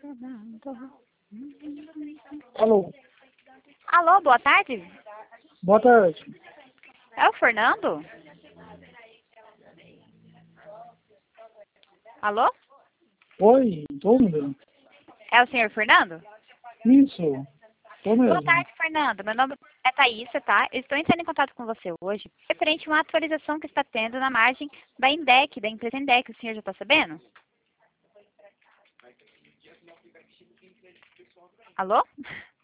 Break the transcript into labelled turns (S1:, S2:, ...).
S1: Alô?
S2: Alô, boa tarde.
S1: Boa tarde.
S2: É o Fernando? Alô?
S1: Oi, tô mesmo.
S2: É o senhor Fernando?
S1: Isso, tô
S2: Boa
S1: mesmo.
S2: tarde, Fernando. Meu nome é Thaísa, tá? Eu estou entrando em contato com você hoje referente a uma atualização que está tendo na margem da Indec, da empresa Indec. O senhor já está sabendo? Alô?